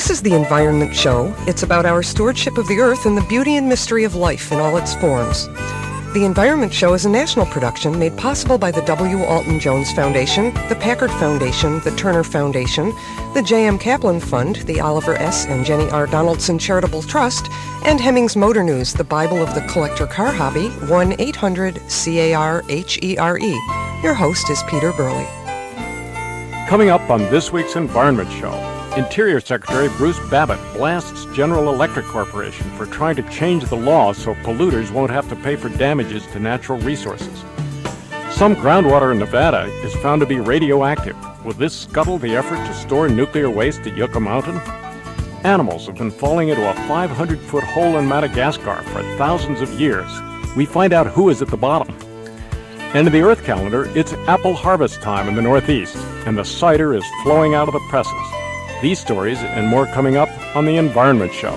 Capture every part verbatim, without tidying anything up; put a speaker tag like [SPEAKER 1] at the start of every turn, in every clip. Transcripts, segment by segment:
[SPEAKER 1] This is the Environment Show. It's about our stewardship of the earth and the beauty and mystery of life in all its forms. The Environment Show is a national production made possible by the W. Alton Jones Foundation, the Packard Foundation, the Turner Foundation, the J M. Kaplan Fund, the Oliver S. and Jenny R. Donaldson Charitable Trust, and Hemmings Motor News, the Bible of the collector car hobby, one eight hundred C A R H E R E. Your host is Peter Burley.
[SPEAKER 2] Coming up on this week's Environment Show, Interior Secretary Bruce Babbitt blasts General Electric Corporation for trying to change the law so polluters won't have to pay for damages to natural resources. Some groundwater in Nevada is found to be radioactive. Will this scuttle the effort to store nuclear waste at Yucca Mountain? Animals have been falling into a five hundred foot hole in Madagascar for thousands of years. We find out who is at the bottom. And in the Earth calendar, it's apple harvest time in the Northeast, and the cider is flowing out of the presses. These stories and more coming up on The Environment Show.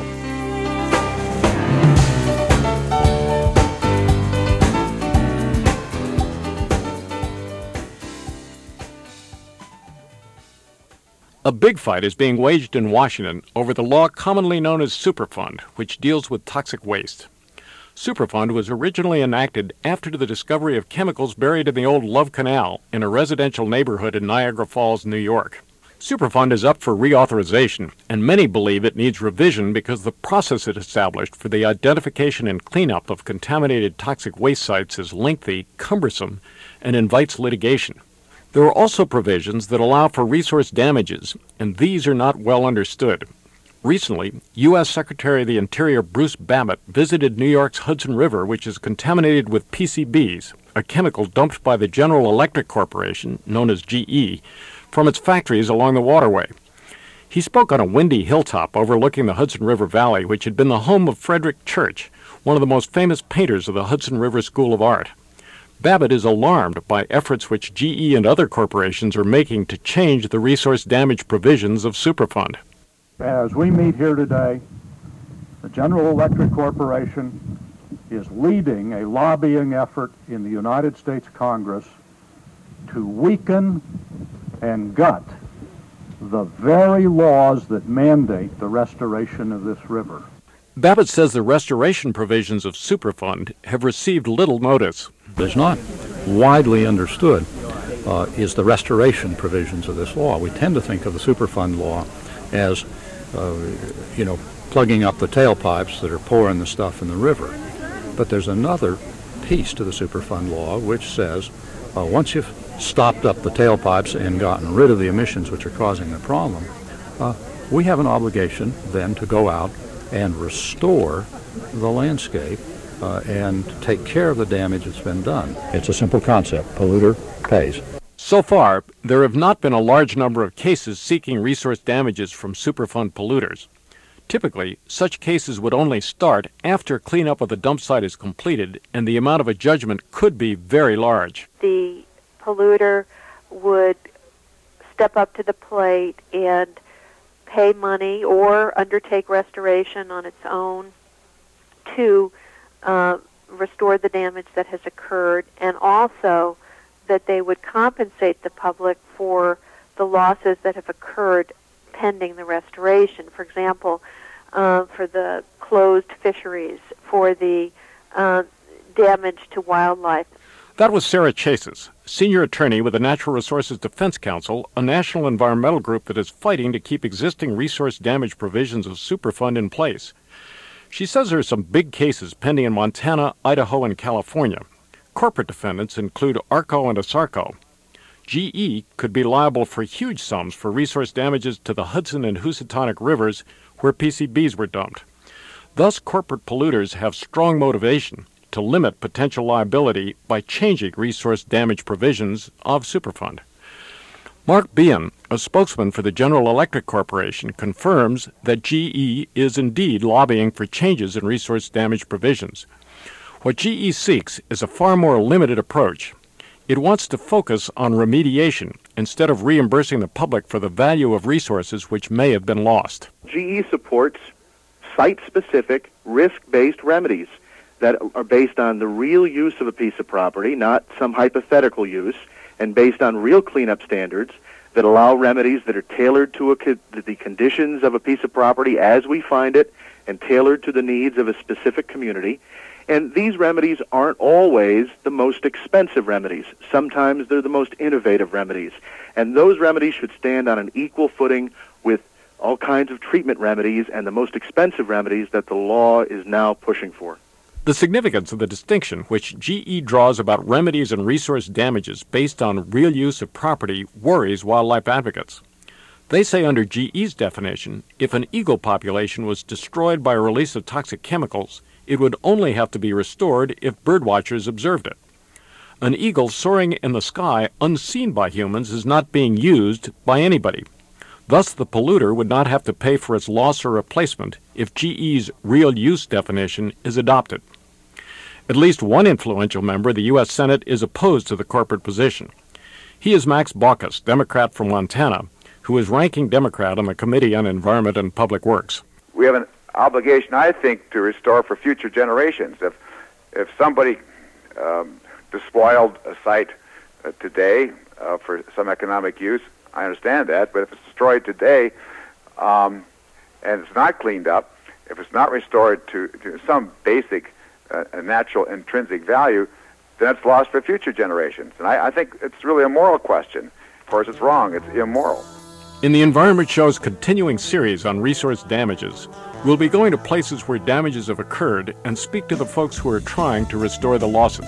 [SPEAKER 2] A big fight is being waged in Washington over the law commonly known as Superfund, which deals with toxic waste. Superfund was originally enacted after the discovery of chemicals buried in the old Love Canal in a residential neighborhood in Niagara Falls, New York. Superfund is up for reauthorization, and many believe it needs revision because the process it established for the identification and cleanup of contaminated toxic waste sites is lengthy, cumbersome, and invites litigation. There are also provisions that allow for resource damages, and these are not well understood. Recently, U S Secretary of the Interior Bruce Babbitt visited New York's Hudson River, which is contaminated with P C Bs, a chemical dumped by the General Electric Corporation, known as G E, from its factories along the waterway. He spoke on a windy hilltop overlooking the Hudson River Valley, which had been the home of Frederick Church, one of the most famous painters of the Hudson River School of Art. Babbitt is alarmed by efforts which G E and other corporations are making to change the resource damage provisions of Superfund.
[SPEAKER 3] As we meet here today, the General Electric Corporation is leading a lobbying effort in the United States Congress to weaken and gut the very laws that mandate the restoration of this river.
[SPEAKER 2] Babbitt says the restoration provisions of Superfund have received little notice.
[SPEAKER 4] There's not widely understood uh, is the restoration provisions of this law. We tend to think of the Superfund law as, uh, you know, plugging up the tailpipes that are pouring the stuff in the river. But there's another piece to the Superfund law which says uh, once you've stopped up the tailpipes and gotten rid of the emissions which are causing the problem, uh, we have an obligation then to go out and restore the landscape uh, and take care of the damage that's been done. It's a simple concept. Polluter pays.
[SPEAKER 2] So far, there have not been a large number of cases seeking resource damages from Superfund polluters. Typically, such cases would only start after cleanup of the dump site is completed, and the amount of a judgment could be very large.
[SPEAKER 5] The polluter would step up to the plate and pay money or undertake restoration on its own to uh, restore the damage that has occurred, and also that they would compensate the public for the losses that have occurred pending the restoration. For example, uh, for the closed fisheries, for the uh, damage to wildlife.
[SPEAKER 2] That was Sarah Chases, senior attorney with the Natural Resources Defense Council, a national environmental group that is fighting to keep existing resource damage provisions of Superfund in place. She says there are some big cases pending in Montana, Idaho, and California. Corporate defendants include ARCO and ASARCO. G E could be liable for huge sums for resource damages to the Hudson and Housatonic rivers where P C Bs were dumped. Thus, corporate polluters have strong motivation to limit potential liability by changing resource damage provisions of Superfund. Mark Behan, a spokesman for the General Electric Corporation, confirms that G E is indeed lobbying for changes in resource damage provisions. What G E seeks is a far more limited approach. It wants to focus on remediation instead of reimbursing the public for the value of resources which may have been lost.
[SPEAKER 6] G E supports site-specific, risk-based remedies that are based on the real use of a piece of property, not some hypothetical use, and based on real cleanup standards that allow remedies that are tailored to a co- the conditions of a piece of property as we find it and tailored to the needs of a specific community. And these remedies aren't always the most expensive remedies. Sometimes they're the most innovative remedies. And those remedies should stand on an equal footing with all kinds of treatment remedies and the most expensive remedies that the law is now pushing for.
[SPEAKER 2] The significance of the distinction which G E draws about remedies and resource damages based on real use of property worries wildlife advocates. They say under G E's definition, if an eagle population was destroyed by a release of toxic chemicals, it would only have to be restored if birdwatchers observed it. An eagle soaring in the sky unseen by humans is not being used by anybody. Thus, the polluter would not have to pay for its loss or replacement if G E's real use definition is adopted. At least one influential member of the U S Senate is opposed to the corporate position. He is Max Baucus, Democrat from Montana, who is ranking Democrat on the Committee on Environment and Public Works.
[SPEAKER 7] We have an obligation, I think, to restore for future generations. If if somebody um, despoiled a site uh, today uh, for some economic use, I understand that, but if it's destroyed today um, and it's not cleaned up, if it's not restored to, to some basic uh, natural intrinsic value, then it's lost for future generations. And I, I think it's really a moral question. Of course, it's wrong. It's immoral.
[SPEAKER 2] In the Environment Show's continuing series on resource damages, we'll be going to places where damages have occurred and speak to the folks who are trying to restore the losses.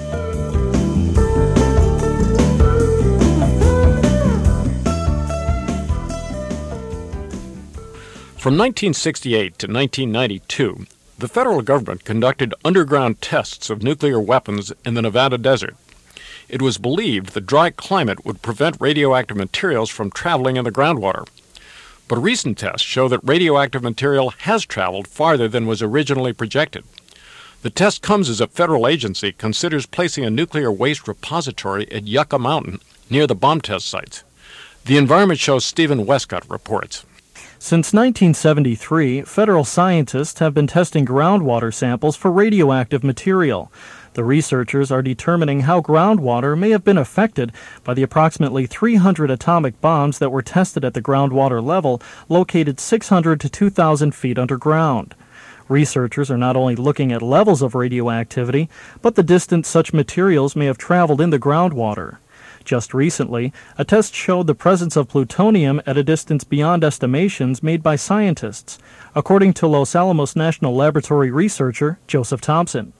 [SPEAKER 2] From nineteen sixty-eight to nineteen ninety-two, the federal government conducted underground tests of nuclear weapons in the Nevada desert. It was believed the dry climate would prevent radioactive materials from traveling in the groundwater. But recent tests show that radioactive material has traveled farther than was originally projected. The test comes as a federal agency considers placing a nuclear waste repository at Yucca Mountain near the bomb test sites. The Environment Show's Stephen Westcott reports.
[SPEAKER 8] Since nineteen seventy-three, federal scientists have been testing groundwater samples for radioactive material. The researchers are determining how groundwater may have been affected by the approximately three hundred atomic bombs that were tested at the groundwater level, located six hundred to two thousand feet underground. Researchers are not only looking at levels of radioactivity, but the distance such materials may have traveled in the groundwater. Just recently, a test showed the presence of plutonium at a distance beyond estimations made by scientists, according to Los Alamos National Laboratory researcher Joseph Thompson.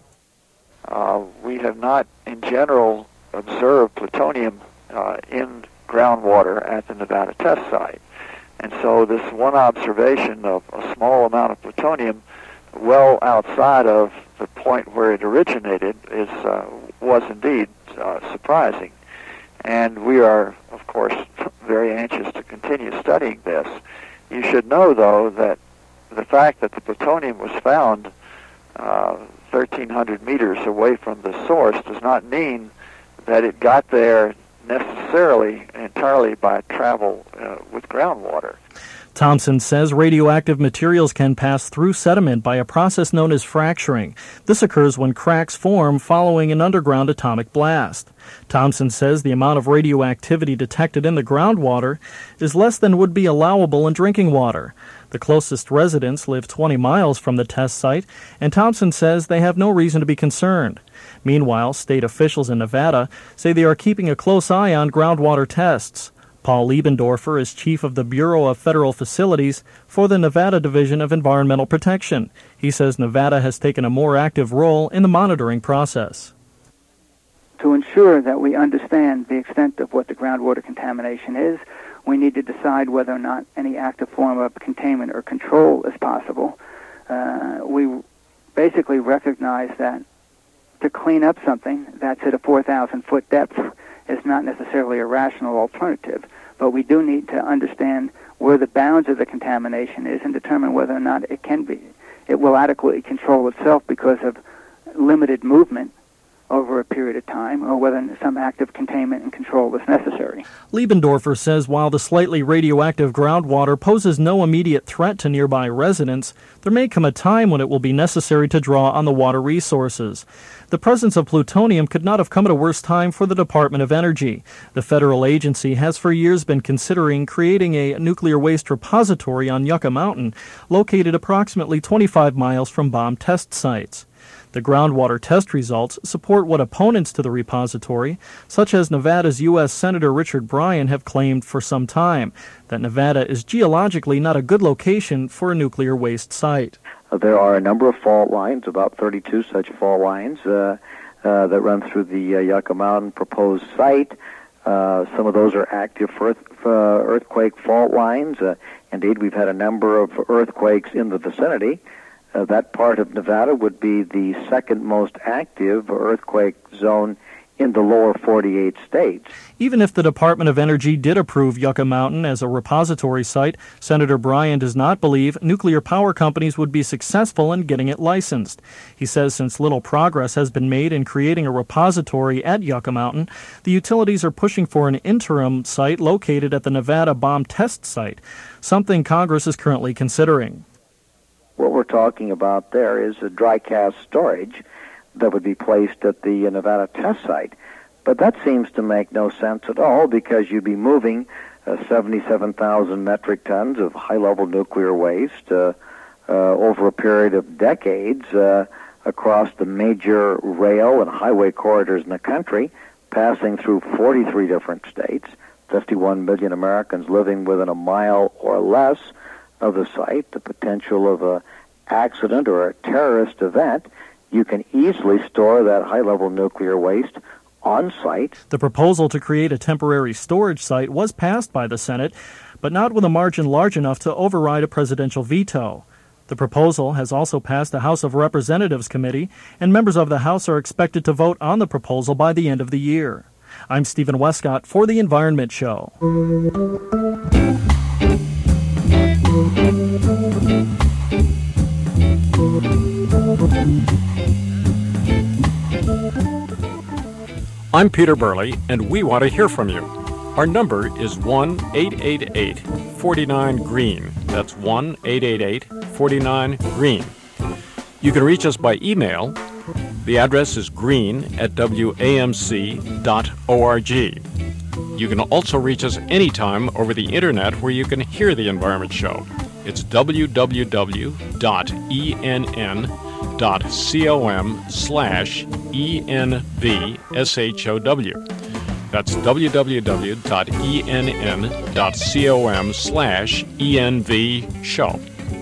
[SPEAKER 9] Uh, we have not, in general, observed plutonium uh, in groundwater at the Nevada test site. And so this one observation of a small amount of plutonium well outside of the point where it originated is uh, was indeed uh, surprising. And we are, of course, very anxious to continue studying this. You should know, though, that the fact that the plutonium was found uh, thirteen hundred meters away from the source does not mean that it got there necessarily entirely by travel uh, with groundwater.
[SPEAKER 8] Thompson says radioactive materials can pass through sediment by a process known as fracturing. This occurs when cracks form following an underground atomic blast. Thompson says the amount of radioactivity detected in the groundwater is less than would be allowable in drinking water. The closest residents live twenty miles from the test site, and Thompson says they have no reason to be concerned. Meanwhile, state officials in Nevada say they are keeping a close eye on groundwater tests. Paul Liebendorfer is chief of the Bureau of Federal Facilities for the Nevada Division of Environmental Protection. He says Nevada has taken a more active role in the monitoring process.
[SPEAKER 10] To ensure that we understand the extent of what the groundwater contamination is, we need to decide whether or not any active form of containment or control is possible. Uh, we basically recognize that to clean up something that's at a four thousand foot depth is not necessarily a rational alternative, but we do need to understand where the bounds of the contamination is and determine whether or not it can be, it will adequately control itself because of limited movement over a period of time, or whether some active containment and control was necessary.
[SPEAKER 8] Liebendorfer says while the slightly radioactive groundwater poses no immediate threat to nearby residents, there may come a time when it will be necessary to draw on the water resources. The presence of plutonium could not have come at a worse time for the Department of Energy. The federal agency has for years been considering creating a nuclear waste repository on Yucca Mountain, located approximately twenty-five miles from bomb test sites. The groundwater test results support what opponents to the repository, such as Nevada's U S Senator Richard Bryan, have claimed for some time, that Nevada is geologically not a good location for a nuclear waste site.
[SPEAKER 11] Uh, there are a number of fault lines, about thirty-two such fault lines, uh, uh, that run through the uh, Yucca Mountain proposed site. Uh, some of those are active earth, uh, earthquake fault lines. Uh, indeed, we've had a number of earthquakes in the vicinity. Uh, that part of Nevada would be the second most active earthquake zone in the lower forty-eight states.
[SPEAKER 8] Even if the Department of Energy did approve Yucca Mountain as a repository site, Senator Bryan does not believe nuclear power companies would be successful in getting it licensed. He says since little progress has been made in creating a repository at Yucca Mountain, the utilities are pushing for an interim site located at the Nevada bomb test site, something Congress is currently considering.
[SPEAKER 11] What we're talking about there is a dry cask storage that would be placed at the Nevada test site. But that seems to make no sense at all, because you'd be moving uh, seventy-seven thousand metric tons of high-level nuclear waste uh, uh, over a period of decades uh, across the major rail and highway corridors in the country, passing through forty-three different states, fifty-one million Americans living within a mile or less of the site, the potential of a accident or a terrorist event. You can easily store that high-level nuclear waste on site.
[SPEAKER 8] The proposal to create a temporary storage site was passed by the Senate, but not with a margin large enough to override a presidential veto. The proposal has also passed the House of Representatives Committee, and members of the House are expected to vote on the proposal by the end of the year. I'm Stephen Westcott for The Environment Show.
[SPEAKER 2] I'm Peter Burley, and we want to hear from you. Our number is one eight eight eight, four nine, green. That's one eight eight eight, four nine, green. You can reach us by email. The address is green at w a m c dot org. You can also reach us anytime over the internet, where you can hear The Environment Show. It's w w w dot e n n dot com slash E N V S H O W. That's w w w dot e n n dot com slash E N V show.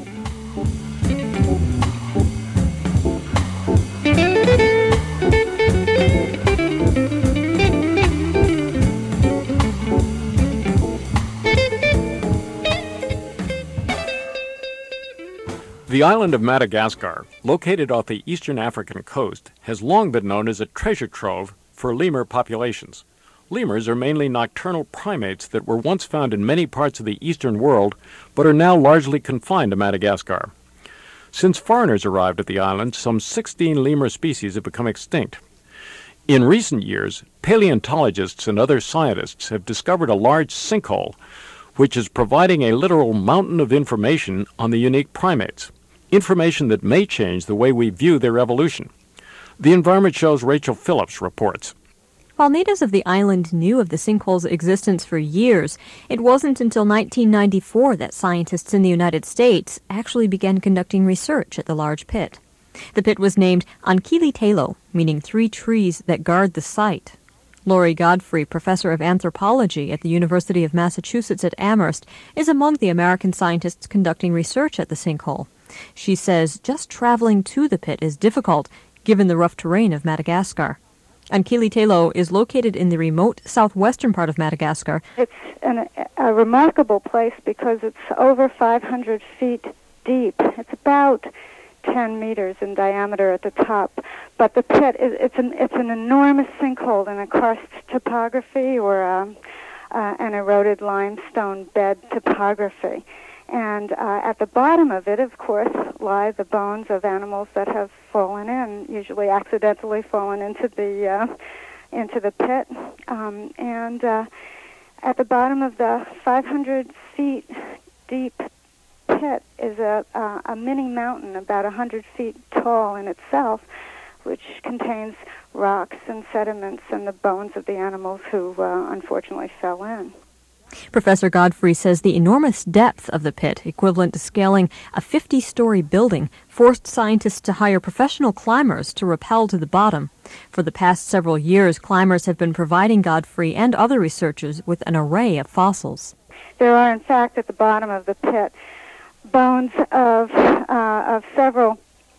[SPEAKER 2] The island of Madagascar, located off the eastern African coast, has long been known as a treasure trove for lemur populations. Lemurs are mainly nocturnal primates that were once found in many parts of the eastern world, but are now largely confined to Madagascar. Since foreigners arrived at the island, some sixteen lemur species have become extinct. In recent years, paleontologists and other scientists have discovered a large sinkhole, which is providing a literal mountain of information on the unique primates. Information that may change the way we view their evolution. The Environment Show's Rachel Phillips reports.
[SPEAKER 12] While natives of the island knew of the sinkhole's existence for years, it wasn't until nineteen ninety-four that scientists in the United States actually began conducting research at the large pit. The pit was named Ankilitelo, meaning three trees that guard the site. Lori Godfrey, professor of anthropology at the University of Massachusetts at Amherst, is among the American scientists conducting research at the sinkhole. She says just traveling to the pit is difficult, given the rough terrain of Madagascar. Ankilitelo is located in the remote southwestern part of Madagascar.
[SPEAKER 13] It's an, a remarkable place because it's over five hundred feet deep. It's about ten meters in diameter at the top. But the pit, is, it's, an, it's an enormous sinkhole in a karst topography or a, uh, an eroded limestone bed topography. And uh, at the bottom of it, of course, lie the bones of animals that have fallen in, usually accidentally fallen into the uh, into the pit. Um, and uh, at the bottom of the five hundred feet deep pit is a, uh, a mini mountain about one hundred feet tall in itself, which contains rocks and sediments and the bones of the animals who uh, unfortunately fell in.
[SPEAKER 12] Professor Godfrey says the enormous depth of the pit, equivalent to scaling a fifty-story building, forced scientists to hire professional climbers to rappel to the bottom. For the past several years, climbers have been providing Godfrey and other researchers with an array of fossils.
[SPEAKER 13] There are, in fact, at the bottom of the pit, bones of uh, of several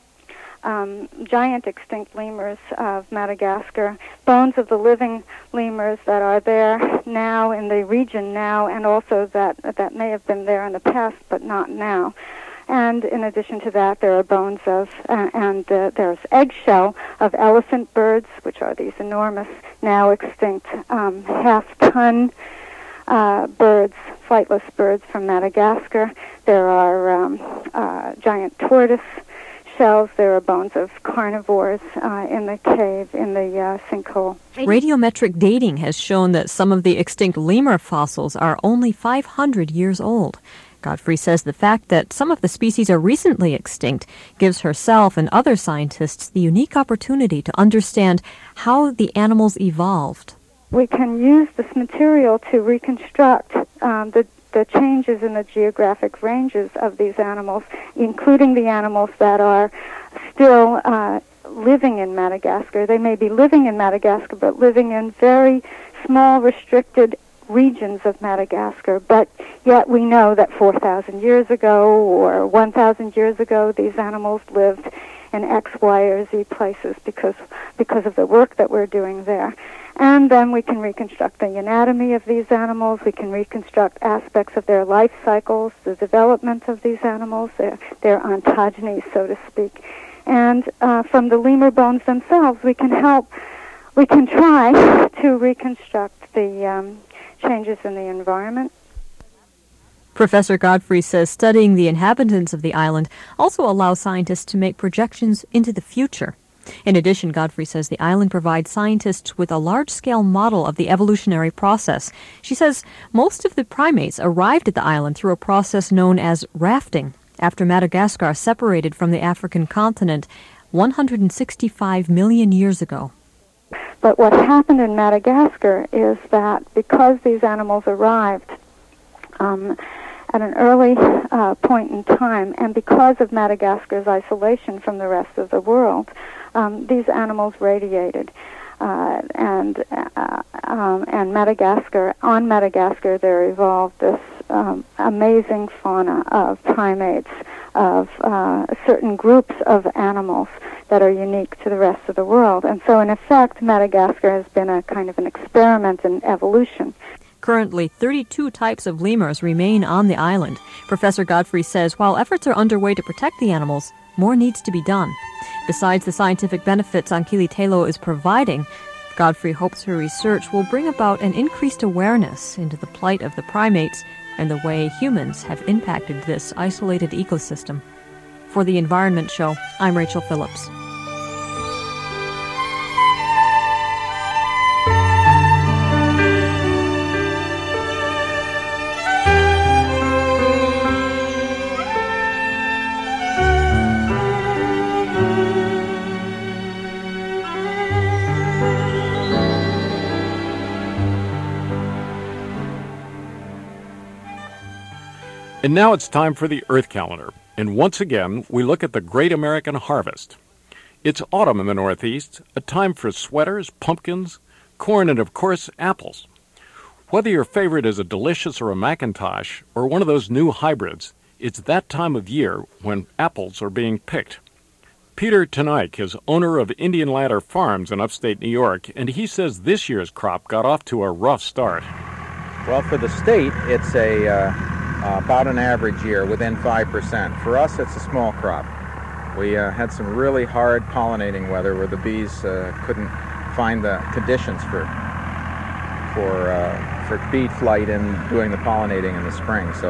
[SPEAKER 13] um, giant extinct lemurs of Madagascar, bones of the living lemurs that are there now in the region now, and also that that may have been there in the past but not now. And in addition to that, there are bones of, uh, and uh, there's eggshell of elephant birds, which are these enormous, now extinct, um, half-ton uh, birds, flightless birds from Madagascar. There are um, uh, giant tortoise shells. There are bones of carnivores uh, in the cave, in the uh, sinkhole.
[SPEAKER 12] Radiometric dating has shown that some of the extinct lemur fossils are only five hundred years old. Godfrey says the fact that some of the species are recently extinct gives herself and other scientists the unique opportunity to understand how the animals evolved.
[SPEAKER 13] We can use this material to reconstruct um, the, the changes in the geographic ranges of these animals, including the animals that are still uh, living in Madagascar. They may be living in Madagascar, but living in very small, restricted regions of Madagascar, but yet we know that four thousand years ago or one thousand years ago these animals lived in X, Y, or Z places because because of the work that we're doing there. And then we can reconstruct the anatomy of these animals, we can reconstruct aspects of their life cycles, the development of these animals, their, their ontogeny, so to speak. And uh, from the lemur bones themselves, we can help, we can try to reconstruct the um, changes in the environment.
[SPEAKER 12] Professor Godfrey says studying the inhabitants of the island also allows scientists to make projections into the future. In addition, Godfrey says the island provides scientists with a large-scale model of the evolutionary process. She says most of the primates arrived at the island through a process known as rafting, after Madagascar separated from the African continent one hundred sixty-five million years ago.
[SPEAKER 13] But what happened in Madagascar is that because these animals arrived um, at an early uh, point in time, and because of Madagascar's isolation from the rest of the world, um, these animals radiated. Uh, and uh, um, and Madagascar, on Madagascar, there evolved this um, amazing fauna of primates, of uh, certain groups of animals that are unique to the rest of the world. And so, in effect, Madagascar has been a kind of an experiment in evolution.
[SPEAKER 12] Currently, thirty-two types of lemurs remain on the island. Professor Godfrey says while efforts are underway to protect the animals, more needs to be done. Besides the scientific benefits Ankili Telo is providing, Godfrey hopes her research will bring about an increased awareness into the plight of the primates and the way humans have impacted this isolated ecosystem. For the Environment Show, I'm Rachel Phillips.
[SPEAKER 2] And now it's time for the Earth Calendar. And once again, we look at the Great American Harvest. It's autumn in the Northeast, a time for sweaters, pumpkins, corn, and of course, apples. Whether your favorite is a delicious or a Macintosh, or one of those new hybrids, it's that time of year when apples are being picked. Peter Tanaik is owner of Indian Ladder Farms in upstate New York, and he says this year's crop got off to a rough start.
[SPEAKER 14] Well, for the state, it's a uh, uh, about an average year, within five percent. For us, it's a small crop. We uh, had some really hard pollinating weather where the bees uh, couldn't find the conditions for for uh, for bee flight and doing the pollinating in the spring. So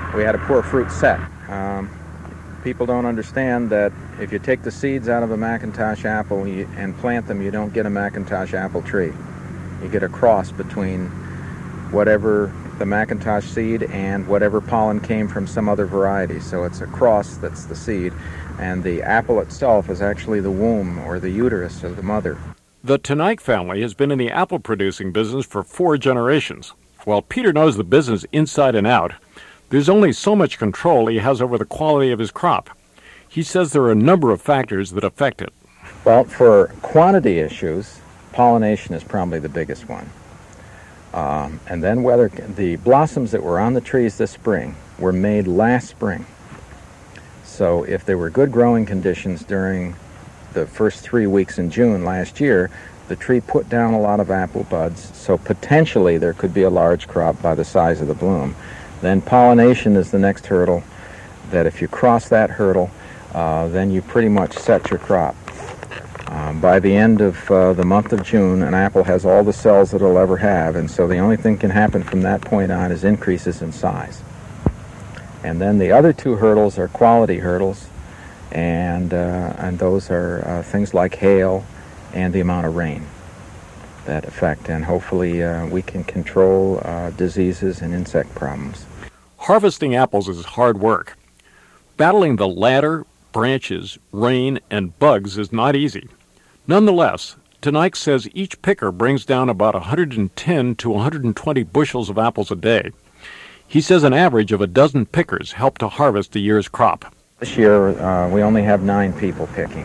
[SPEAKER 14] we had a poor fruit set. Um, people don't understand that if you take the seeds out of a McIntosh apple and plant them, you don't get a McIntosh apple tree. You get a cross between whatever the McIntosh seed and whatever pollen came from some other variety. So it's a cross that's the seed, and the apple itself is actually the womb or the uterus of the mother.
[SPEAKER 2] The Tanaik family has been in the apple-producing business for four generations. While Peter knows the business inside and out, there's only so much control he has over the quality of his crop. He says there are a number of factors that affect it.
[SPEAKER 14] Well, for quantity issues, pollination is probably the biggest one. Um, and then whether the blossoms that were on the trees this spring were made last spring. So if there were good growing conditions during the first three weeks in June last year, the tree put down a lot of apple buds, so potentially there could be a large crop by the size of the bloom. Then pollination is the next hurdle, that if you cross that hurdle, uh, then you pretty much set your crop. Um, by the end of uh, the month of June, an apple has all the cells that it'll ever have, and so the only thing can happen from that point on is increases in size. And then the other two hurdles are quality hurdles, and, uh, and those are uh, things like hail and the amount of rain that affect, and hopefully uh, we can control uh, diseases and insect problems.
[SPEAKER 2] Harvesting apples is hard work. Battling the ladder, branches, rain, and bugs is not easy. Nonetheless, Tanaik says each picker brings down about one hundred ten to one hundred twenty bushels of apples a day. He says an average of a dozen pickers help to harvest a year's crop.
[SPEAKER 14] This year, uh, we only have nine people picking.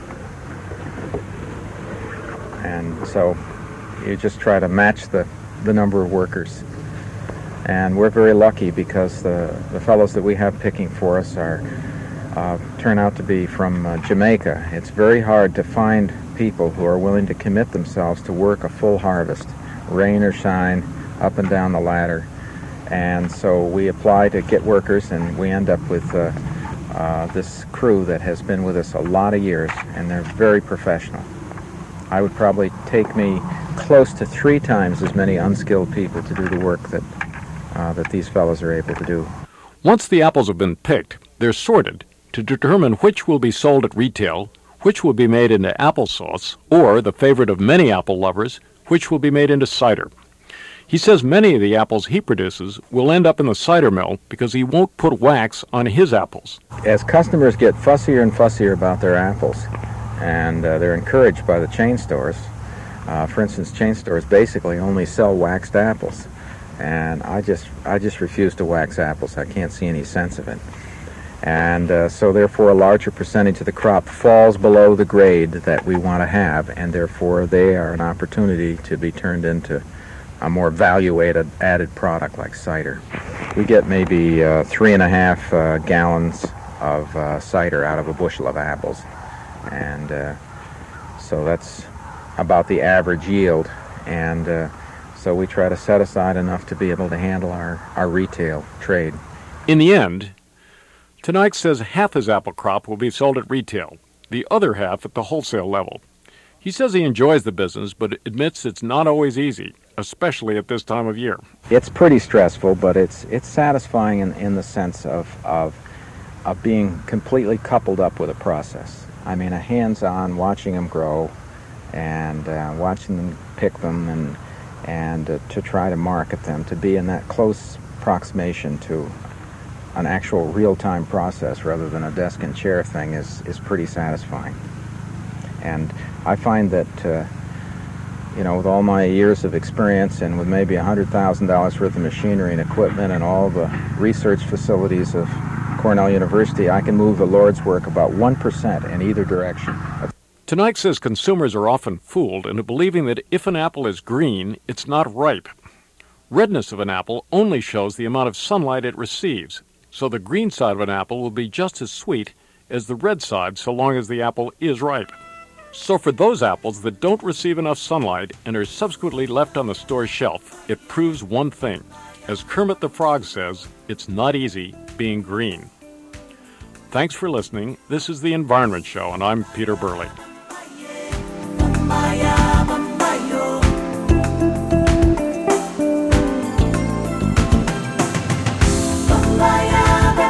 [SPEAKER 14] And so you just try to match the, the number of workers. And we're very lucky because the, the fellows that we have picking for us are uh, turn out to be from uh, Jamaica. It's very hard to find people who are willing to commit themselves to work a full harvest, rain or shine, up and down the ladder. And so we apply to get workers, and we end up with uh, uh, this crew that has been with us a lot of years, and they're very professional. I would probably take me close to three times as many unskilled people to do the work that, uh, that these fellows are able to do.
[SPEAKER 2] Once the apples have been picked, they're sorted to determine which will be sold at retail, which will be made into applesauce, or, the favorite of many apple lovers, which will be made into cider. He says many of the apples he produces will end up in the cider mill because he won't put wax on his apples.
[SPEAKER 14] As customers get fussier and fussier about their apples, and uh, they're encouraged by the chain stores, uh, for instance, chain stores basically only sell waxed apples, and I just I just refuse to wax apples. I can't see any sense of it. And uh, so therefore a larger percentage of the crop falls below the grade that we want to have, and therefore they are an opportunity to be turned into a more value-added added product like cider. We get maybe uh, three and a half uh, gallons of uh, cider out of a bushel of apples, and uh, so that's about the average yield, and uh, so we try to set aside enough to be able to handle our, our retail trade.
[SPEAKER 2] In the end, Tanaik says half his apple crop will be sold at retail, the other half at the wholesale level. He says he enjoys the business, but admits it's not always easy, especially at this time of year.
[SPEAKER 14] It's pretty stressful, but it's it's satisfying in, in the sense of, of of being completely coupled up with a process. I mean, a hands-on, watching them grow, and uh, watching them pick them, and and uh, to try to market them, to be in that close approximation to an actual real-time process rather than a desk and chair thing is, is pretty satisfying. And I find that, uh, you know, with all my years of experience and with maybe one hundred thousand dollars worth of machinery and equipment and all the research facilities of Cornell University, I can move the Lord's work about one percent in either direction.
[SPEAKER 2] Tanaik says consumers are often fooled into believing that if an apple is green, it's not ripe. Redness of an apple only shows the amount of sunlight it receives, so the green side of an apple will be just as sweet as the red side so long as the apple is ripe. So for those apples that don't receive enough sunlight and are subsequently left on the store shelf, it proves one thing. As Kermit the Frog says, it's not easy being green. Thanks for listening. This is The Environment Show, and I'm Peter Burley.
[SPEAKER 15] Bye.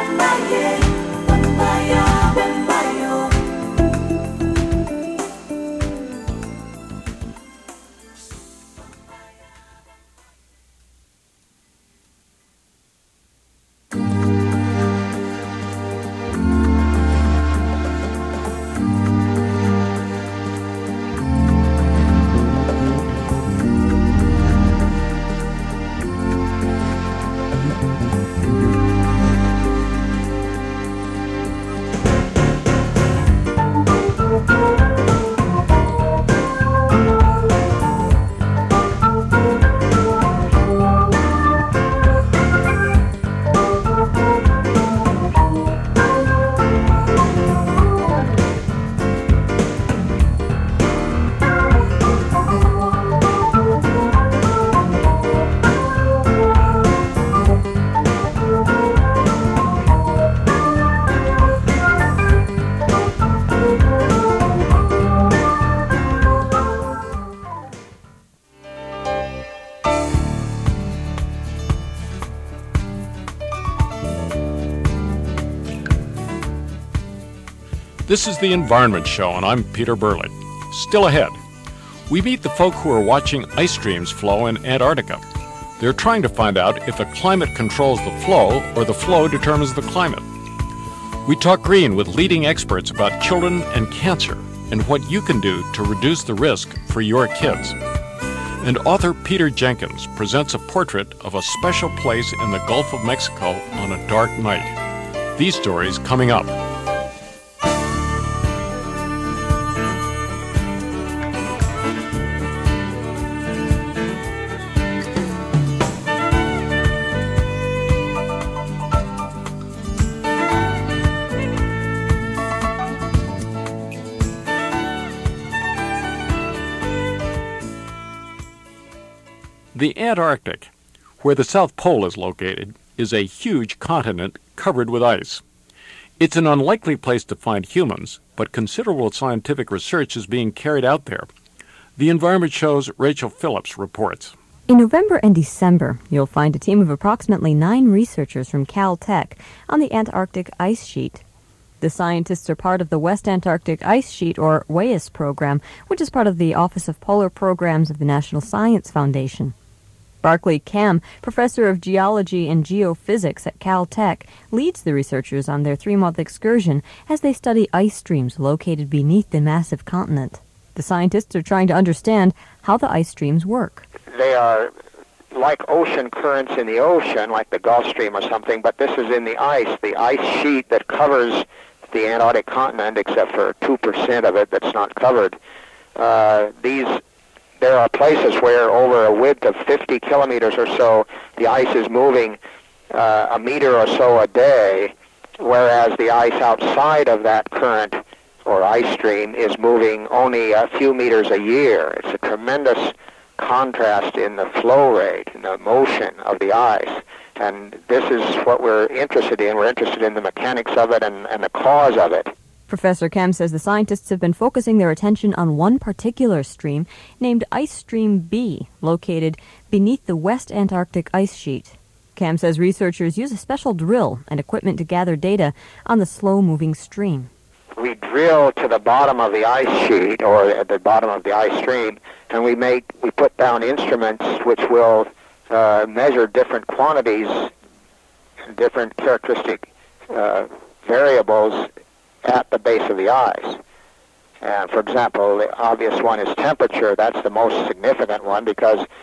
[SPEAKER 2] This is the Environment Show, and I'm Peter Burley. Still ahead, we meet the folk who are watching ice streams flow in Antarctica. They're trying to find out if the climate controls the flow or the flow determines the climate. We talk green with leading experts about children and cancer and what you can do to reduce the risk for your kids. And author Peter Jenkins presents a portrait of a special place in the Gulf of Mexico on a dark night. These stories coming up. The Antarctic, where the South Pole is located, is a huge continent covered with ice. It's an unlikely place to find humans, but considerable scientific research is being carried out there. The Environment Show's Rachel Phillips reports.
[SPEAKER 12] In November and December, you'll find a team of approximately nine researchers from Caltech on the Antarctic ice sheet. The scientists are part of the West Antarctic Ice Sheet, or WAIS program, which is part of the Office of Polar Programs of the National Science Foundation. Barclay Kam, professor of geology and geophysics at Caltech, leads the researchers on their three-month excursion as they study ice streams located beneath the massive continent. The scientists are trying to understand how the ice streams work.
[SPEAKER 15] They are like ocean currents in the ocean, like the Gulf Stream or something, but this is in the ice, the ice sheet that covers the Antarctic continent, except for two percent of it that's not covered. Uh, these There are places where over a width of fifty kilometers or so, the ice is moving uh, a meter or so a day, whereas the ice outside of that current or ice stream is moving only a few meters a year. It's a tremendous contrast in the flow rate, in the motion of the ice. And this is what we're interested in. We're interested in the mechanics of it and, and the cause of it.
[SPEAKER 12] Professor Kam says the scientists have been focusing their attention on one particular stream named Ice Stream B, located beneath the West Antarctic ice sheet. Kam says researchers use a special drill and equipment to gather data on the slow-moving stream.
[SPEAKER 15] We drill to the bottom of the ice sheet, or at the bottom of the ice stream, and we make we put down instruments which will uh, measure different quantities, different characteristic uh, variables at the base of the ice. And for example, the obvious one is temperature. That's the most significant one because uh,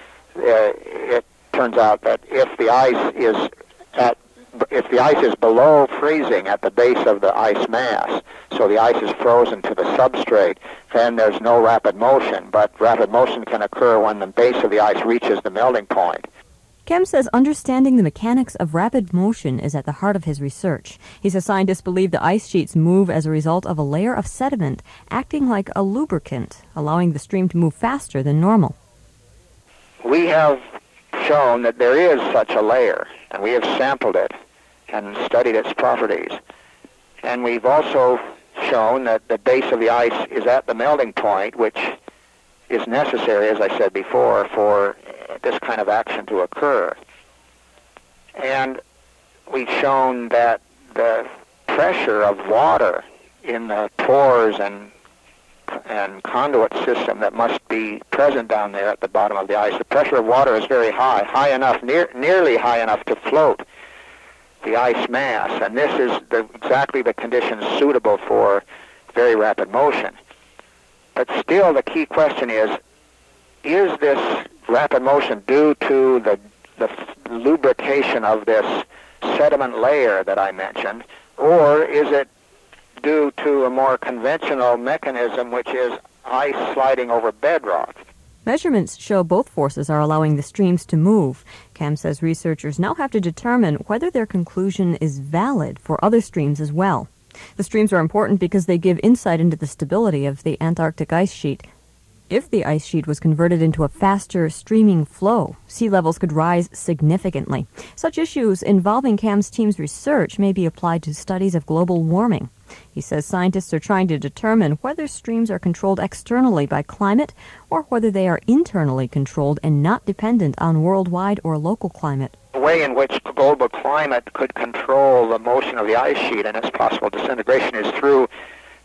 [SPEAKER 15] it turns out that if the ice is at if the ice is below freezing at the base of the ice mass, so the ice is frozen to the substrate, then there's no rapid motion. But rapid motion can occur when the base of the ice reaches the melting point.
[SPEAKER 12] Kam says understanding the mechanics of rapid motion is at the heart of his research. He says scientists believe the ice sheets move as a result of a layer of sediment acting like a lubricant, allowing the stream to move faster than normal.
[SPEAKER 15] We have shown that there is such a layer, and we have sampled it and studied its properties. And we've also shown that the base of the ice is at the melting point, which is necessary, as I said before, for this kind of action to occur. And we've shown that the pressure of water in the pores and and conduit system that must be present down there at the bottom of the ice, the pressure of water is very high, high enough, near, nearly high enough to float the ice mass. And this is the, exactly the conditions suitable for very rapid motion. But still, the key question is, is this rapid motion due to the, the lubrication of this sediment layer that I mentioned, or is it due to a more conventional mechanism, which is ice sliding over bedrock?
[SPEAKER 12] Measurements show both forces are allowing the streams to move. Kam says researchers now have to determine whether their conclusion is valid for other streams as well. The streams are important because they give insight into the stability of the Antarctic ice sheet. If the ice sheet was converted into a faster streaming flow, sea levels could rise significantly. Such issues involving Kam's team's research may be applied to studies of global warming. He says scientists are trying to determine whether streams are controlled externally by climate or whether they are internally controlled and not dependent on worldwide or local climate.
[SPEAKER 15] The way in which global climate could control the motion of the ice sheet and its possible disintegration is through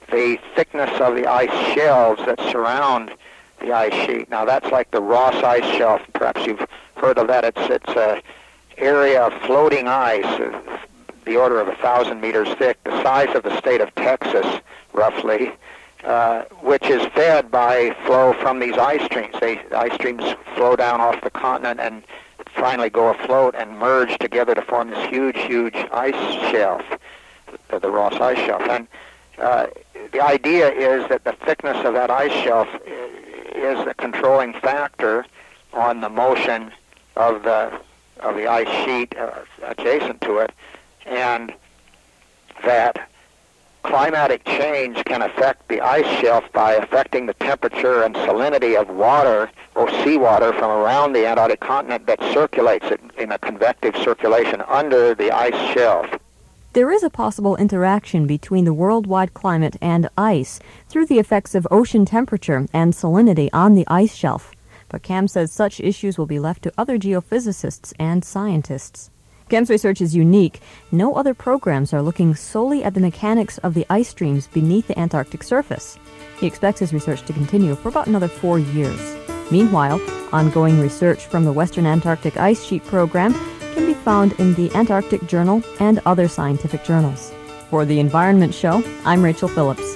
[SPEAKER 15] the thickness of the ice shelves that surround the ice sheet. Now that's like the Ross Ice Shelf. Perhaps you've heard of that. It's it's a area of floating ice, uh, the order of a thousand meters thick, the size of the state of Texas, roughly, uh, which is fed by flow from these ice streams. They, the ice streams flow down off the continent and finally go afloat and merge together to form this huge, huge ice shelf, the, the Ross Ice Shelf. And uh, the idea is that the thickness of that ice shelf is the controlling factor on the motion of the of the ice sheet uh, adjacent to it, and that climatic change can affect the ice shelf by affecting the temperature and salinity of water or seawater from around the Antarctic continent that circulates it in a convective circulation under the ice shelf.
[SPEAKER 12] There is a possible interaction between the worldwide climate and ice through the effects of ocean temperature and salinity on the ice shelf. But Cam says such issues will be left to other geophysicists and scientists. Cam's research is unique. No other programs are looking solely at the mechanics of the ice streams beneath the Antarctic surface. He expects his research to continue for about another four years. Meanwhile, ongoing research from the Western Antarctic Ice Sheet Program can be found in the Antarctic Journal and other scientific journals. For The Environment Show, I'm Rachel Phillips.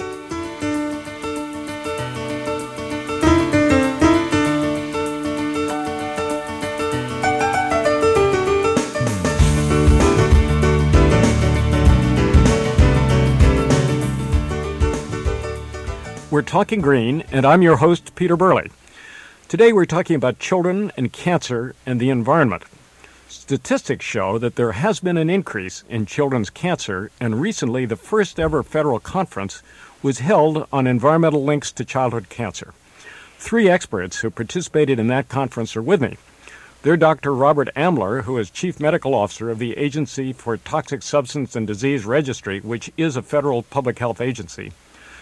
[SPEAKER 2] We're Talking Green, and I'm your host, Peter Burley. Today we're talking about children and cancer and the environment. Statistics show that there has been an increase in children's cancer, and recently the first ever federal conference was held on environmental links to childhood cancer. Three experts who participated in that conference are with me. They're Doctor Robert Ambler, who is Chief Medical Officer of the Agency for Toxic Substance and Disease Registry, which is a federal public health agency.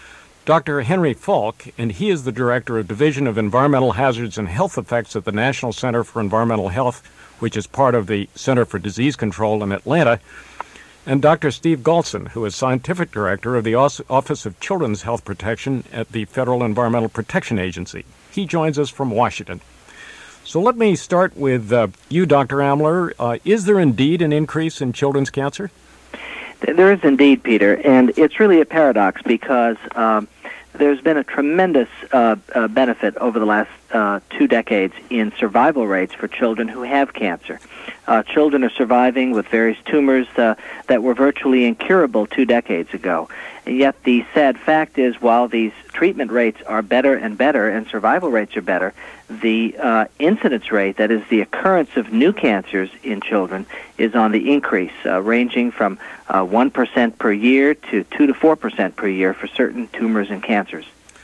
[SPEAKER 2] Doctor Henry Falk, and he is the Director of Division of Environmental Hazards and Health Effects at the National Center for Environmental Health, which is part of the Center for Disease Control in Atlanta, and Doctor Steve Galson, who is Scientific Director of the Office of Children's Health Protection at the Federal Environmental Protection Agency. He joins us from Washington. So let me start with uh, you, Doctor Ambler. Uh, is there indeed an increase in children's cancer?
[SPEAKER 16] There is indeed, Peter, and it's really a paradox because um, there's been a tremendous uh, uh, benefit over the last uh, two decades in survival rates for children who have cancer. Uh, children are surviving with various tumors uh, that were virtually incurable two decades ago. And yet the sad fact is, while these treatment rates are better and better and survival rates are better, the uh, incidence rate, that is the occurrence of new cancers in children, is on the increase, uh, ranging from uh, one percent per year to two to four percent per year for certain tumors and cancers.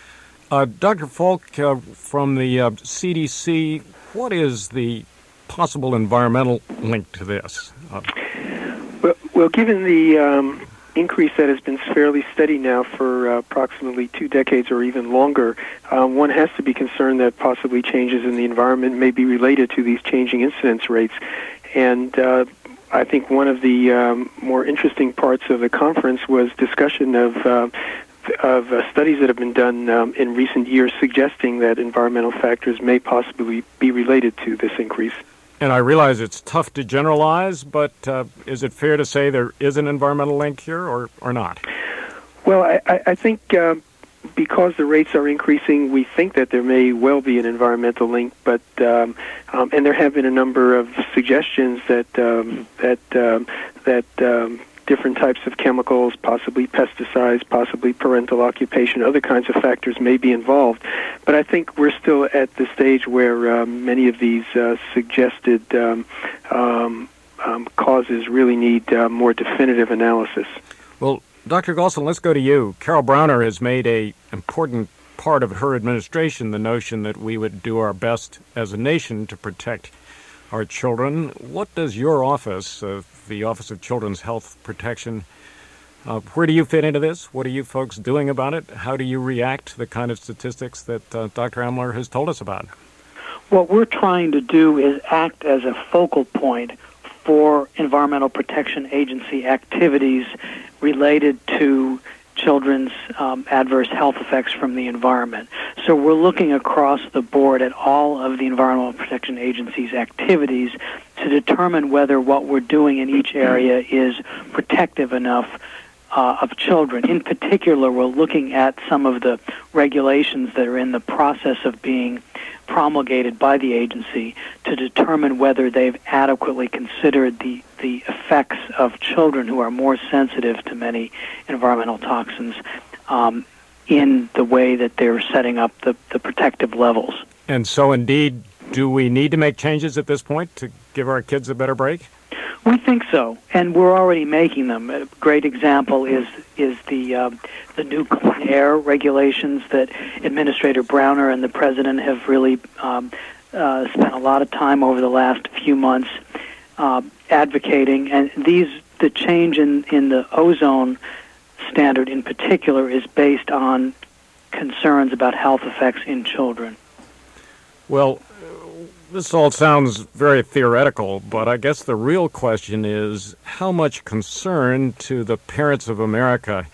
[SPEAKER 2] Uh, Doctor Falk, uh, from the uh, C D C, what is the possible environmental link to this? Uh,
[SPEAKER 17] well, well, given the um, increase that has been fairly steady now for uh, approximately two decades or even longer, um, one has to be concerned that possibly changes in the environment may be related to these changing incidence rates. And uh, I think one of the um, more interesting parts of the conference was discussion of uh, of uh, studies that have been done um, in recent years suggesting that environmental factors may possibly be related to this increase.
[SPEAKER 2] And I realize it's tough to generalize, but uh, is it fair to say there is an environmental link here or, or not?
[SPEAKER 17] Well, I, I think uh, because the rates are increasing, we think that there may well be an environmental link, but um, um, and there have been a number of suggestions that um, that um, that um, different types of chemicals, possibly pesticides, possibly parental occupation, other kinds of factors may be involved. But I think we're still at the stage where um, many of these uh, suggested um, um, um, causes really need uh, more definitive analysis.
[SPEAKER 2] Well, Doctor Galson, let's go to you. Carol Browner has made a important part of her administration the notion that we would do our best as a nation to protect our children. What does your office, uh, the Office of Children's Health Protection, uh, where do you fit into this? What are you folks doing about it? How do you react to the kind of statistics that uh, Doctor Ambler has told us about?
[SPEAKER 18] What we're trying to do is act as a focal point for Environmental Protection Agency activities related to children's um, adverse health effects from the environment. So we're looking across the board at all of the Environmental Protection Agency's activities to determine whether what we're doing in each area is protective enough uh, of children. In particular, we're looking at some of the regulations that are in the process of being promulgated by the agency to determine whether they've adequately considered the, the effects of children who are more sensitive to many environmental toxins um, in the way that they're setting up the, the protective levels.
[SPEAKER 2] And so, indeed, do we need to make changes at this point to give our kids a better break?
[SPEAKER 18] We think so, and we're already making them. A great example is is the um, the new clean air regulations that Administrator Browner and the President have really um, uh, spent a lot of time over the last few months uh, advocating. And these the change in, in the ozone standard in particular is based on concerns about health effects in children.
[SPEAKER 2] Well, this all sounds very theoretical, but I guess the real question is how much concern to the parents of America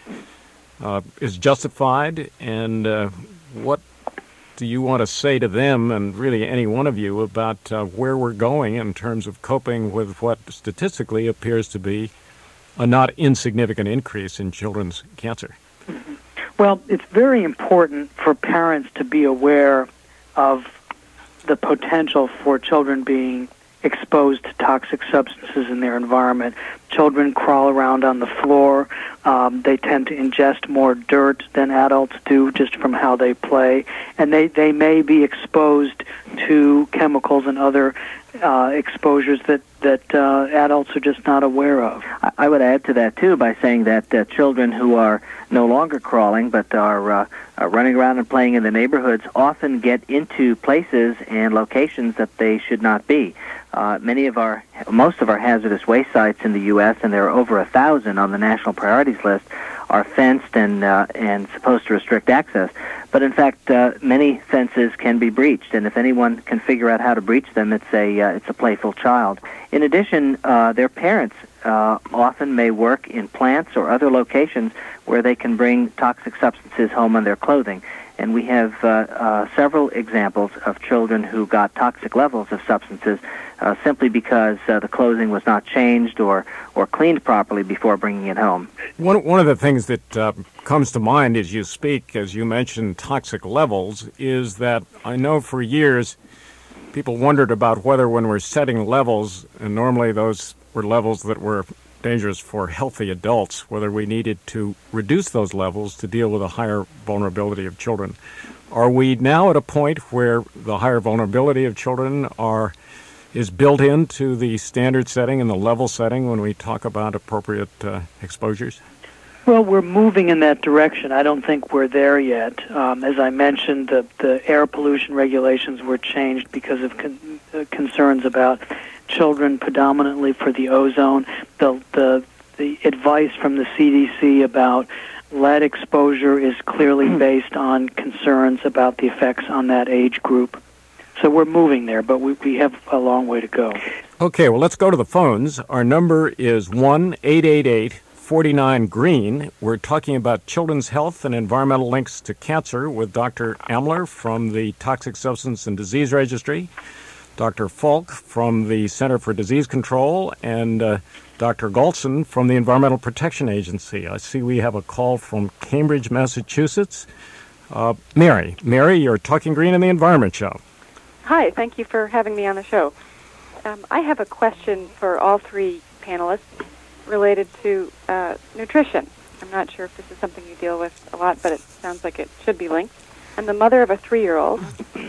[SPEAKER 2] uh, is justified, and uh, what do you want to say to them, and really any one of you, about uh, where we're going in terms of coping with what statistically appears to be a not insignificant increase in children's cancer?
[SPEAKER 18] Well, it's very important for parents to be aware of the potential for children being exposed to toxic substances in their environment. Children crawl around on the floor. Um, they tend to ingest more dirt than adults do just from how they play. And they, they may be exposed to chemicals and other uh, exposures that, that uh, adults are just not aware of.
[SPEAKER 16] I would add to that, too, by saying that uh, children who are no longer crawling but are, uh, are running around and playing in the neighborhoods often get into places and locations that they should not be. Uh, many of our, most of our hazardous waste sites in the U S, and there are over a thousand on the national priorities list, are fenced and uh, and supposed to restrict access. But in fact, uh, many fences can be breached, and if anyone can figure out how to breach them, it's a uh, it's a playful child. In addition, uh, their parents uh, often may work in plants or other locations where they can bring toxic substances home on their clothing. And we have uh, uh, several examples of children who got toxic levels of substances uh, simply because uh, the clothing was not changed or, or cleaned properly before bringing it home.
[SPEAKER 2] One, one of the things that uh, comes to mind as you speak, as you mentioned toxic levels, is that I know for years people wondered about whether when we're setting levels, and normally those were levels that were dangerous for healthy adults, whether we needed to reduce those levels to deal with a higher vulnerability of children. Are we now at a point where the higher vulnerability of children are is built into the standard setting and the level setting when we talk about appropriate uh, exposures?
[SPEAKER 18] Well, we're moving in that direction. I don't think we're there yet. Um, as I mentioned, the, the air pollution regulations were changed because of con- uh, concerns about children, predominantly for the ozone. The, the, the advice from the C D C about lead exposure is clearly based on concerns about the effects on that age group. So we're moving there, but we, we have a long way to go.
[SPEAKER 2] Okay, well, let's go to the phones. Our number is one eight eight eight, four nine, green. We're talking about children's health and environmental links to cancer with Doctor Amler from the Toxic Substance and Disease Registry, Doctor Falk from the Center for Disease Control, and uh, Doctor Galton from the Environmental Protection Agency. I see we have a call from Cambridge, Massachusetts. Uh, Mary, Mary, you're Talking Green in the Environment Show.
[SPEAKER 19] Hi, thank you for having me on the show. Um, I have a question for all three panelists related to uh, nutrition. I'm not sure if this is something you deal with a lot, but it sounds like it should be linked. I'm the mother of a three-year-old,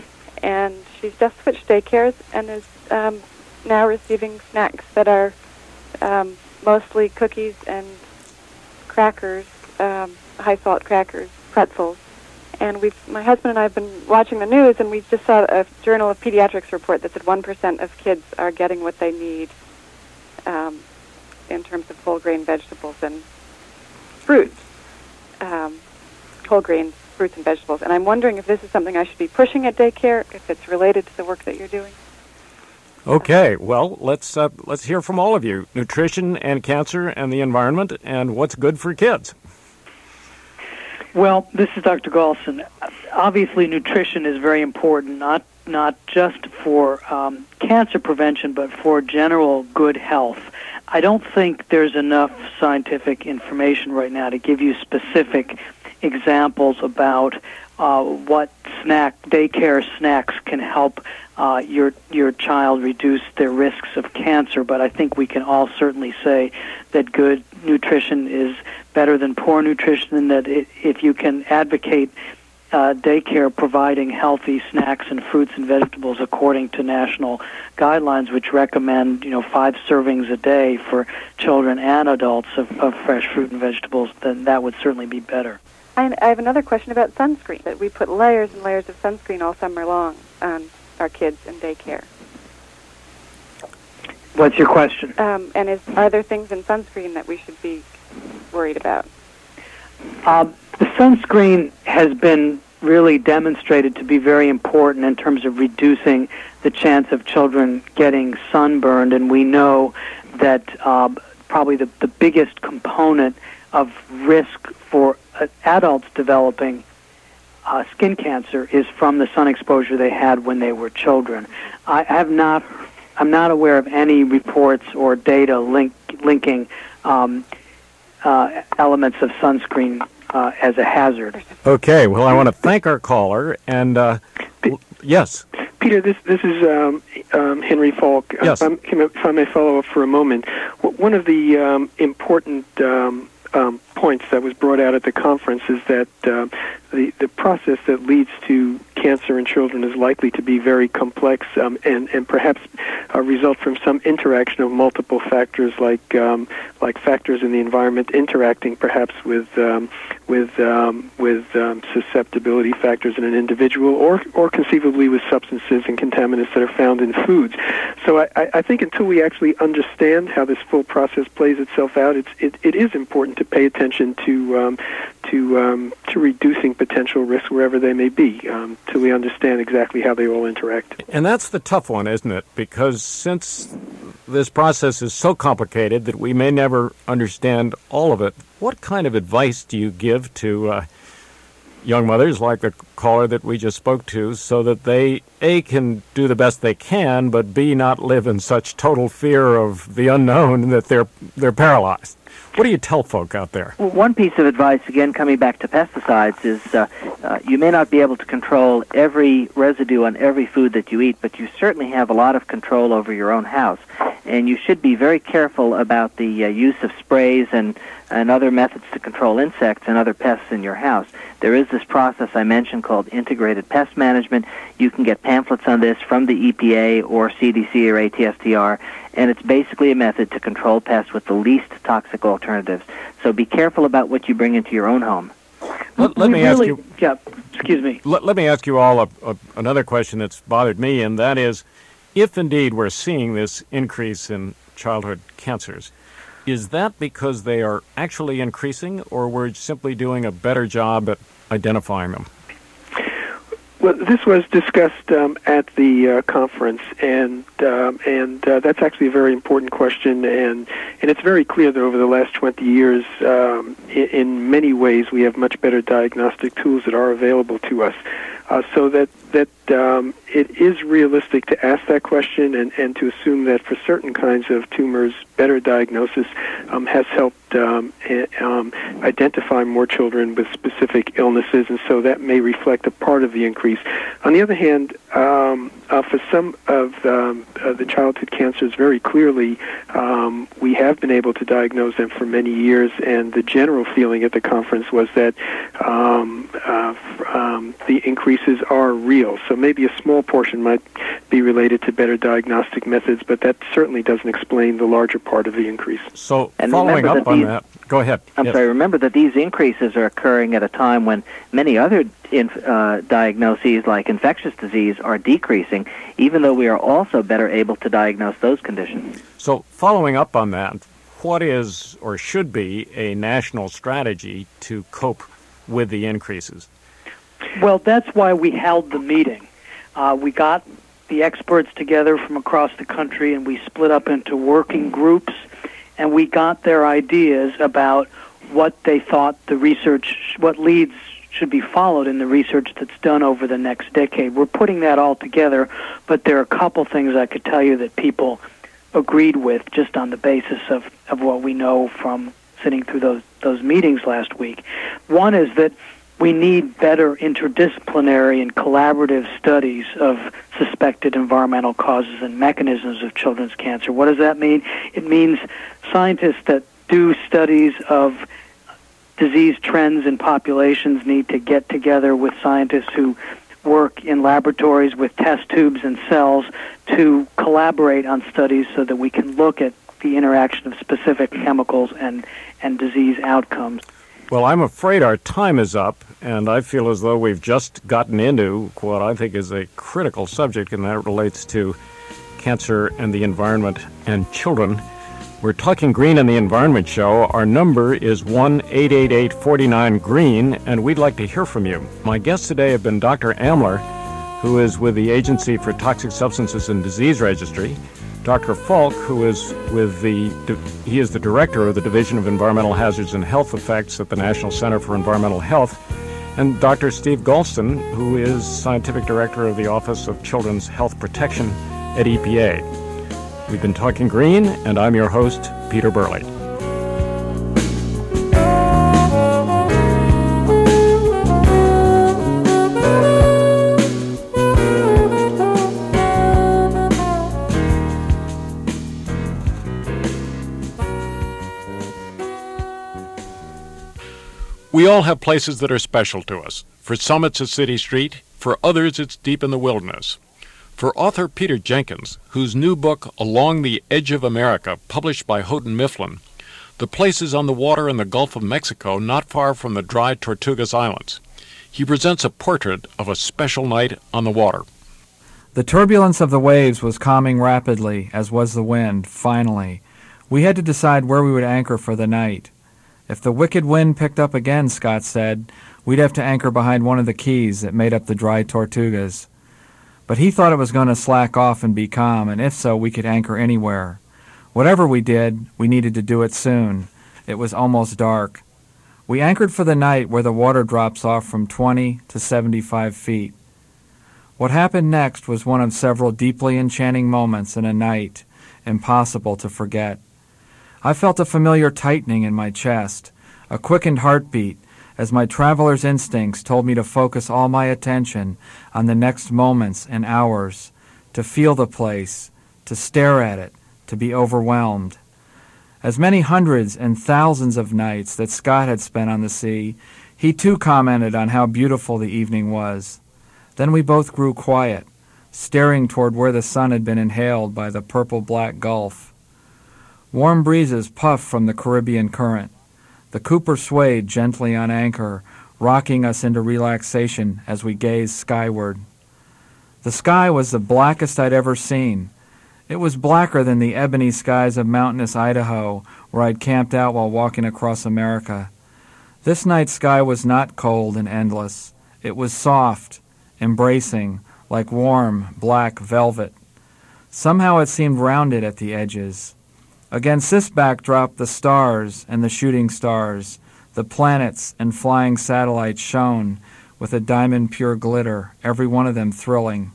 [SPEAKER 19] and she's just switched daycares and is um, now receiving snacks that are um, mostly cookies and crackers, um, high-salt crackers, pretzels. And we've, my husband and I have been watching the news, and we just saw a Journal of Pediatrics report that said one percent of kids are getting what they need um, in terms of whole grain vegetables and fruits, um, whole grains, fruits and vegetables. And I'm wondering if this is something I should be pushing at daycare, if it's related to the work that you're doing.
[SPEAKER 2] Okay, well, let's uh, let's hear from all of you. Nutrition and cancer and the environment and what's good for kids.
[SPEAKER 18] Well, this is Doctor Galson. Obviously, nutrition is very important, not not just for um, cancer prevention, but for general good health. I don't think there's enough scientific information right now to give you specific examples about uh, what snack daycare snacks can help uh, your your child reduce their risks of cancer. But I think we can all certainly say that good nutrition is better than poor nutrition, and that it, if you can advocate Uh, daycare providing healthy snacks and fruits and vegetables according to national guidelines, which recommend, you know, five servings a day for children and adults of, of fresh fruit and vegetables, then that would certainly be better.
[SPEAKER 19] I I have another question about sunscreen. That we put layers and layers of sunscreen all summer long on our kids in daycare.
[SPEAKER 18] What's your question?
[SPEAKER 19] Um, and is are there things in sunscreen that we should be worried about?
[SPEAKER 18] Uh, the sunscreen has been really demonstrated to be very important in terms of reducing the chance of children getting sunburned, and we know that uh, probably the, the biggest component of risk for uh, adults developing uh, skin cancer is from the sun exposure they had when they were children. I have not, I'm not aware of any reports or data link, linking um, uh, elements of sunscreen Uh, as a hazard.
[SPEAKER 2] Okay, well, I want to thank our caller, and uh, w- yes.
[SPEAKER 17] Peter, this this is um, um, Henry Falk.
[SPEAKER 2] Yes.
[SPEAKER 17] Um, if I may follow up for a moment, one of the um, important um, um, points that was brought out at the conference is that uh, the the process that leads to cancer in children is likely to be very complex um, and and perhaps uh, result from some interaction of multiple factors, like um, like factors in the environment interacting perhaps with um, with um, with um, susceptibility factors in an individual, or or conceivably with substances and contaminants that are found in foods. So I, I think until we actually understand how this full process plays itself out, it's it, it is important to pay attention to um, to um, to reducing potential risks wherever they may be, um, till we understand exactly how they all interact.
[SPEAKER 2] And that's the tough one, isn't it? Because since this process is so complicated that we may never understand all of it, what kind of advice do you give to uh, young mothers like the caller that we just spoke to, so that they, A, can do the best they can, but B, not live in such total fear of the unknown that they're they're paralyzed? What do you tell folk out there?
[SPEAKER 16] Well, one piece of advice, again, coming back to pesticides, is uh, uh, you may not be able to control every residue on every food that you eat, but you certainly have a lot of control over your own house. And you should be very careful about the uh, use of sprays and, and other methods to control insects and other pests in your house. There is this process I mentioned called integrated pest management. You can get pamphlets on this from the E P A or C D C or A T S T R, and it's basically a method to control pests with the least toxic alternatives. So be careful about what you bring into your own home.
[SPEAKER 2] Let, let me
[SPEAKER 18] really,
[SPEAKER 2] ask you.
[SPEAKER 18] Yeah, excuse me.
[SPEAKER 2] Let, let me ask you all a, a, another question that's bothered me, and that is, if indeed we're seeing this increase in childhood cancers, is that because they are actually increasing, or we're simply doing a better job at identifying them?
[SPEAKER 17] Well, this was discussed um, at the uh, conference, and um, and uh, that's actually a very important question, and and it's very clear that over the last twenty years, um, in, in many ways, we have much better diagnostic tools that are available to us, uh, so that that um, it is realistic to ask that question and, and to assume that for certain kinds of tumors, better diagnosis um, has helped um, a, um, identify more children with specific illnesses, and so that may reflect a part of the increase. On the other hand, um, uh, for some of um, uh, the childhood cancers, very clearly, um, we have been able to diagnose them for many years, and the general feeling at the conference was that um, uh, um, the increases are real. So maybe a small portion might be related to better diagnostic methods, but that certainly doesn't explain the larger part of the increase.
[SPEAKER 2] So
[SPEAKER 16] And
[SPEAKER 2] following
[SPEAKER 16] remember
[SPEAKER 2] up
[SPEAKER 16] that
[SPEAKER 2] on
[SPEAKER 16] these-
[SPEAKER 2] that, go ahead.
[SPEAKER 16] I'm
[SPEAKER 2] Yes.
[SPEAKER 16] sorry, remember that these increases are occurring at a time when many other inf- uh, diagnoses like infectious disease are decreasing, even though we are also better able to diagnose those conditions.
[SPEAKER 2] So following up on that, what is or should be a national strategy to cope with the increases?
[SPEAKER 18] Well, that's why we held the meeting. Uh, we got the experts together from across the country, and we split up into working groups, and we got their ideas about what they thought the research, what leads should be followed in the research that's done over the next decade. We're putting that all together, but there are a couple things I could tell you that people agreed with just on the basis of, of what we know from sitting through those those meetings last week. One is that we need better interdisciplinary and collaborative studies of suspected environmental causes and mechanisms of children's cancer. What does that mean? It means scientists that do studies of disease trends in populations need to get together with scientists who work in laboratories with test tubes and cells to collaborate on studies so that we can look at the interaction of specific chemicals and, and disease outcomes.
[SPEAKER 2] Well, I'm afraid our time is up, and I feel as though we've just gotten into what I think is a critical subject, and that relates to cancer and the environment and children. We're talking Green and the Environment Show. Our number is one eight eight eight, four nine, GREEN, and we'd like to hear from you. My guests today have been Doctor Amler, who is with the Agency for Toxic Substances and Disease Registry, Doctor Falk, who is with the, he is the director of the Division of Environmental Hazards and Health Effects at the National Center for Environmental Health, and Doctor Steve Galston, who is scientific director of the Office of Children's Health Protection at E P A. We've been talking green, and I'm your host, Peter Burley. We all have places that are special to us. For some, it's a city street. For others, it's deep in the wilderness. For author Peter Jenkins, whose new book, Along the Edge of America, published by Houghton Mifflin, the place is on the water in the Gulf of Mexico, not far from the dry Tortugas Islands. He presents a portrait of a special night on the water.
[SPEAKER 20] The turbulence of the waves was calming rapidly, as was the wind, finally. We had to decide where we would anchor for the night. If the wicked wind picked up again, Scott said, we'd have to anchor behind one of the keys that made up the dry Tortugas. But he thought it was going to slack off and be calm, and if so, we could anchor anywhere. Whatever we did, we needed to do it soon. It was almost dark. We anchored for the night where the water drops off from twenty to seventy-five feet. What happened next was one of several deeply enchanting moments in a night, impossible to forget. I felt a familiar tightening in my chest, a quickened heartbeat, as my traveler's instincts told me to focus all my attention on the next moments and hours, to feel the place, to stare at it, to be overwhelmed. As many hundreds and thousands of nights that Scott had spent on the sea, he too commented on how beautiful the evening was. Then we both grew quiet, staring toward where the sun had been inhaled by the purple-black Gulf. Warm breezes puffed from the Caribbean current. The Cooper swayed gently on anchor, rocking us into relaxation as we gazed skyward. The sky was the blackest I'd ever seen. It was blacker than the ebony skies of mountainous Idaho, where I'd camped out while walking across America. This night's sky was not cold and endless. It was soft, embracing, like warm, black velvet. Somehow it seemed rounded at the edges. Against this backdrop, the stars and the shooting stars, the planets and flying satellites shone with a diamond-pure glitter, every one of them thrilling.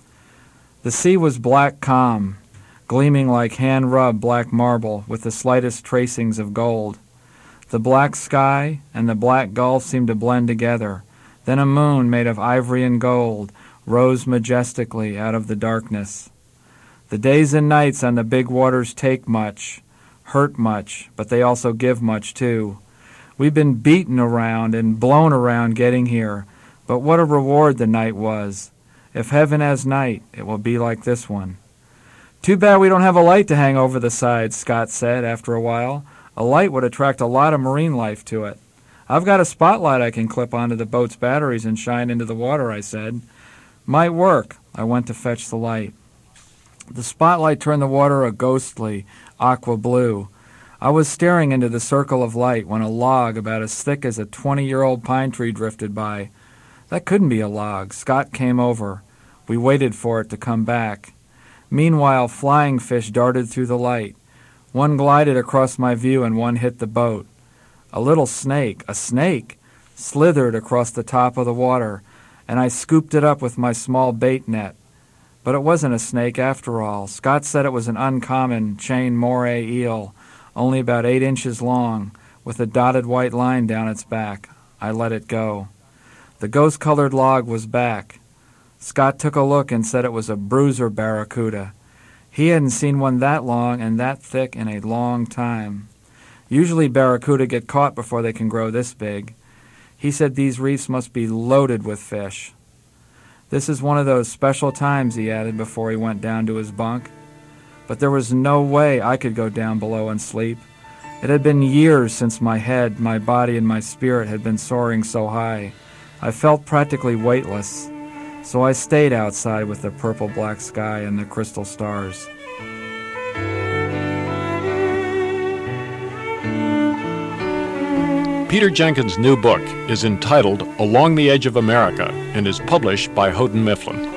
[SPEAKER 20] The sea was black calm, gleaming like hand-rubbed black marble with the slightest tracings of gold. The black sky and the black gulf seemed to blend together. Then a moon made of ivory and gold rose majestically out of the darkness. The days and nights on the big waters take much, hurt much, but they also give much too. We've been beaten around and blown around getting here, but what a reward the night was. If heaven has night, it will be like this one. Too bad we don't have a light to hang over the sides, Scott said after a while. A light would attract a lot of marine life to it. I've got a spotlight I can clip onto the boat's batteries and shine into the water, I said. Might work. I went to fetch the light. The spotlight turned the water a ghostly, aqua blue. I was staring into the circle of light when a log about as thick as a twenty-year-old pine tree drifted by. That couldn't be a log. Scott came over. We waited for it to come back. Meanwhile, flying fish darted through the light. One glided across my view and one hit the boat. A little snake, a snake, slithered across the top of the water, and I scooped it up with my small bait net. But it wasn't a snake after all. Scott said it was an uncommon chain moray eel, only about eight inches long, with a dotted white line down its back. I let it go. The ghost-colored log was back. Scott took a look and said it was a bruiser barracuda. He hadn't seen one that long and that thick in a long time. Usually barracuda get caught before they can grow this big. He said these reefs must be loaded with fish. This is one of those special times, he added before he went down to his bunk. But there was no way I could go down below and sleep. It had been years since my head, my body, and my spirit had been soaring so high. I felt practically weightless, so I stayed outside with the purple-black sky and the crystal stars.
[SPEAKER 2] Peter Jenkins' new book is entitled Along the Edge of America and is published by Houghton Mifflin.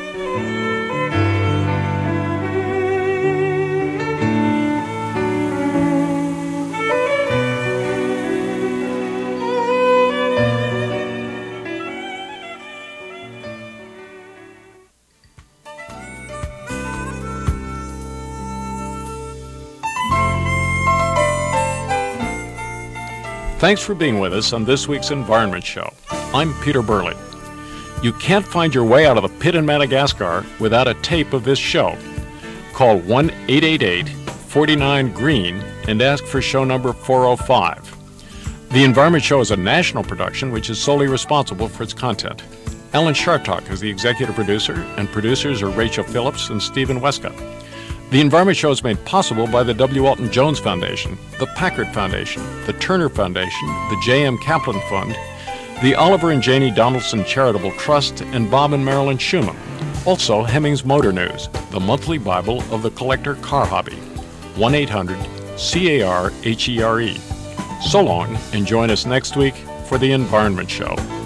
[SPEAKER 2] Thanks for being with us on this week's Environment Show. I'm Peter Burley. You can't find your way out of the pit in Madagascar without a tape of this show. Call one eight eight eight, four nine, green and ask for show number four oh five. The Environment Show is a national production which is solely responsible for its content. Alan Chartock is the executive producer, and producers are Rachel Phillips and Stephen Wescott. The Environment Show is made possible by the W. Alton Jones Foundation, the Packard Foundation, the Turner Foundation, the J M. Kaplan Fund, the Oliver and Janie Donaldson Charitable Trust, and Bob and Marilyn Schumann. Also, Hemmings Motor News, the monthly Bible of the collector car hobby. one eight hundred C A R H E R E. So long, and join us next week for the Environment Show.